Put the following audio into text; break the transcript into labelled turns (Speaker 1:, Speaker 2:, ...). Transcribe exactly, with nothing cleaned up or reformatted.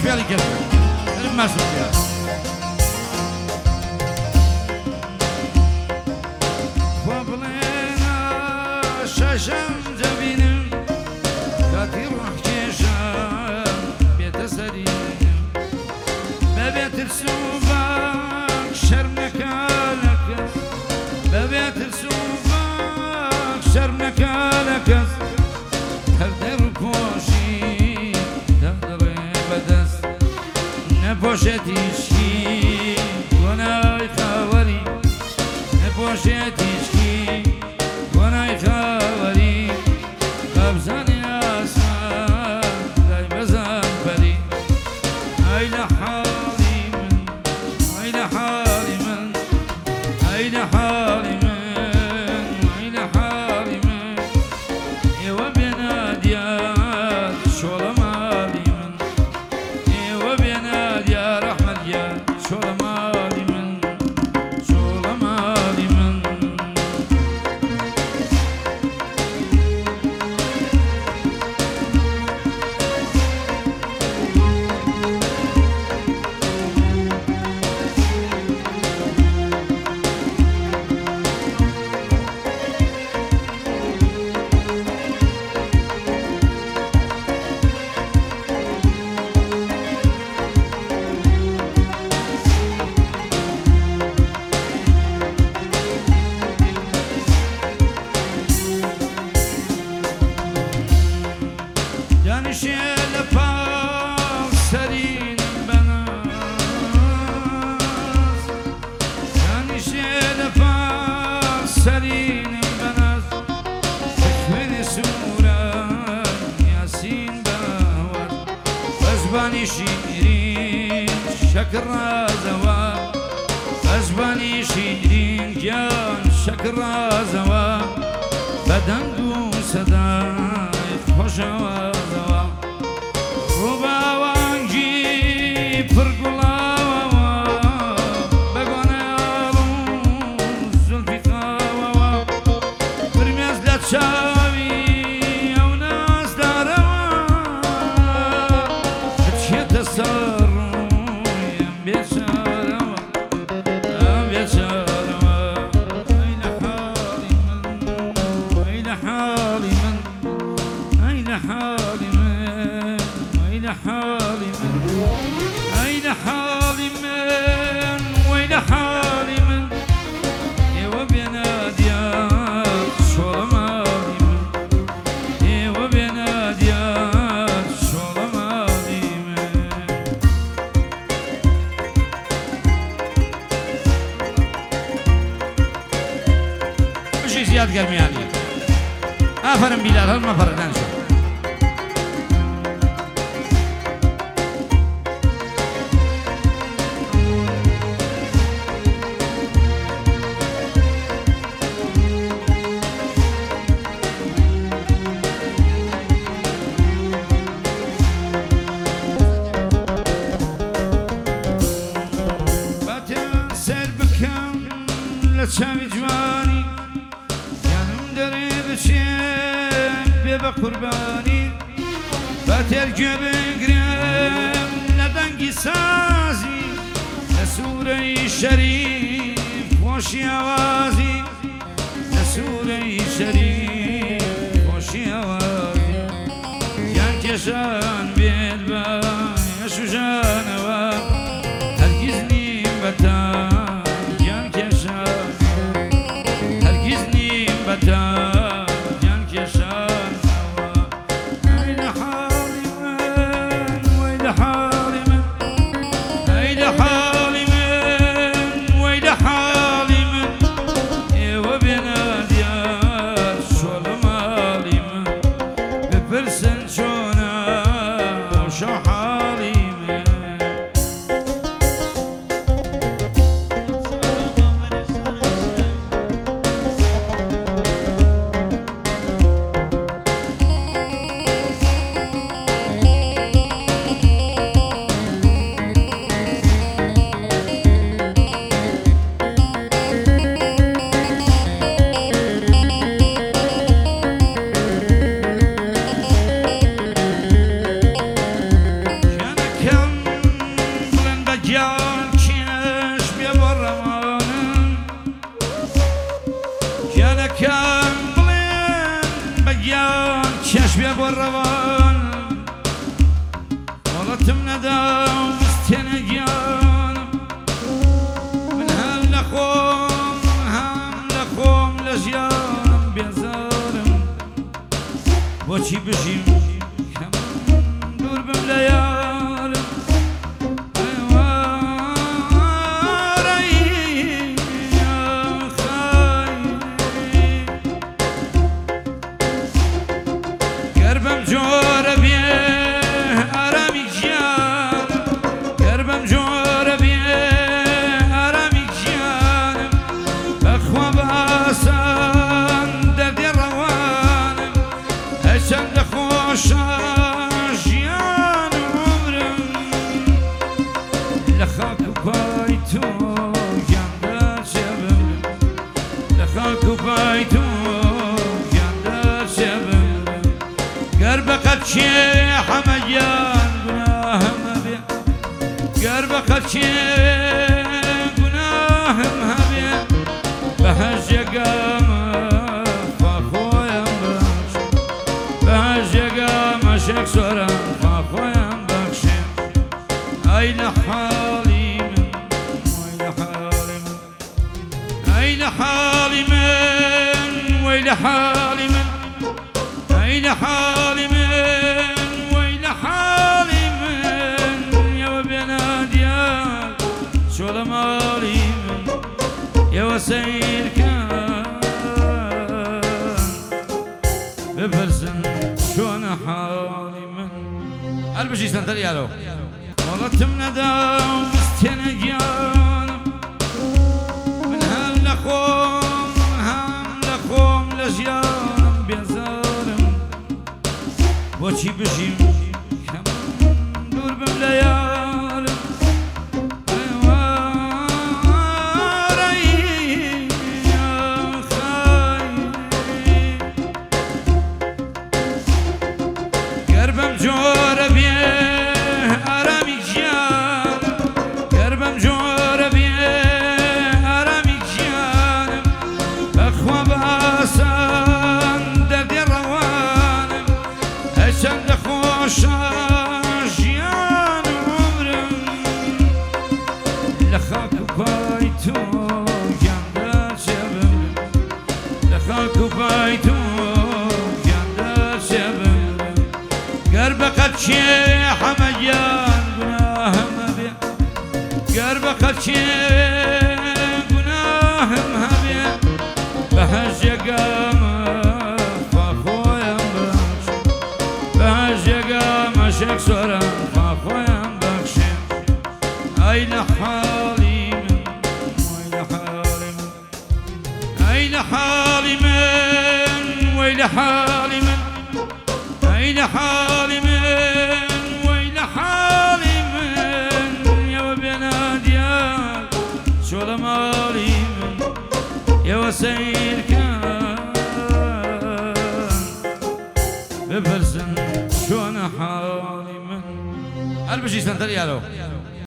Speaker 1: فعلي كده المسؤول يا فضلنا شاشم جبينم كاتي روح كيشم بيت سريم ببيت السوبك شرمك لك ببيت السوبك شرمك لك هردر كوشي تهدر بدس نبوشتيشي وناي خاوري نبوشتيشي وناي خاوري قبزاني اسمان داي بزان بري اين حالي من اين حالي من اين حالي من اين حالي من يوا بناديات شولا مالي من يوا بناديات رحمة يا شولا مالي من شولا مالي من Yani şöyle pal serin bana Yani şöyle pal serin bana Tekvini suran yasin bavar Ezbani şiirin şakra zava Ezbani şiirin can şakra zava Bedendu sedayf hoşava Rubavangi pırgulava Begane alun zulfikava Primezle çavi evnaz darava Etşe tesarru yem beşarava Beşarava Eyle halimen Eyle halimen Eyle halimen أين حالي من أين حالي من وين حالي من يوا بناديات شولا مالي من يوا بناديات شولا مالي من وش زياد قلبي يعني أفرم بلال هل ما فردان شو Çavi cvani yanım dere biçim bebe kurbani Beter göbegrem neden gisazi Ne sure-i şerif hoşi avazi Ne sure-i şerif hoşi avazi Yan keşan bilba yaşu canava Herkiznim betan Can keşan hava Eyle halimen Veyle halimen Eyle halimen Veyle halimen ندا مستنجانم من هم لخوم هم لخوم لجیانم بیزارم بۆچی بژیم کەم دوور بم لە یارم گەر بەم جۆرە بێ ئارامی گیانم گەر بەم جۆرە بێ ئارامی گیانم بەخوا بە ئاسان دەردێ ڕەوانم هەرچەندە خۆشە ژیانم عومرم لە خاک و پای تۆ گیاندا چێبم لە خاک و پای تۆ گیاندا چێبم گەر بەقەت چێ حەمەگیان گوناهم هەبێ گەر بەقەت چێ گوناهم هەبێ بەهەر جێگامە خوا خۆیان بەخش بەهەر جێگامە شێک سۆران خوا خۆیان بەخشێ ئەی لە حاڵی من وەی لە حاڵی من ئەی لە حاڵی من وەی لە حاڵی من ئەی لە حاڵی من وەی لە حاڵی من ئێوە بێنە دیار چۆ لە ماڵی من ئێوە سەیرکەن بپرسن چۆنە حاڵی من هەر بژیستەنتەر یارۆ وەڵەتم نەدا وستێنە گیانم من هەم لە خۆم هەم لە خۆم لە ژیانم بێزارم بۆچی بژیم کەم دوور بم لە یارم گەر بەم جۆرە بێ ئارامی گیانم گەر بەم جۆرە بێ ئارامی گیانم بەخوا بە ئاسان دەردێ ڕەوانم هەرچەندە خۆشە ژیانم عومرم لە خاک و پای تۆ گیاندا چێبم لە خاک و پای تۆ گیاندا چێبم گەر بەقەت چێ حەمەگیان گوناهم هەبێ گەر بەقەت چێ گوناهم هەبێ بەهەر جێگامە خوا خۆیان بەخش بەهەر جێگامە شێک سۆران خوا خۆیان بەخشێ ئەی لە حاڵی من وەی لە حاڵی من ئەی لە حاڵی من وەی لە حاڵی من ئەی لە حاڵی من وەی لە حاڵی من ئێوە بێنە دیار چۆ لە ماڵی من ئێوە سەیرکەن بپرسن چۆنە حاڵی من هەر بژیستەنتەر یارۆ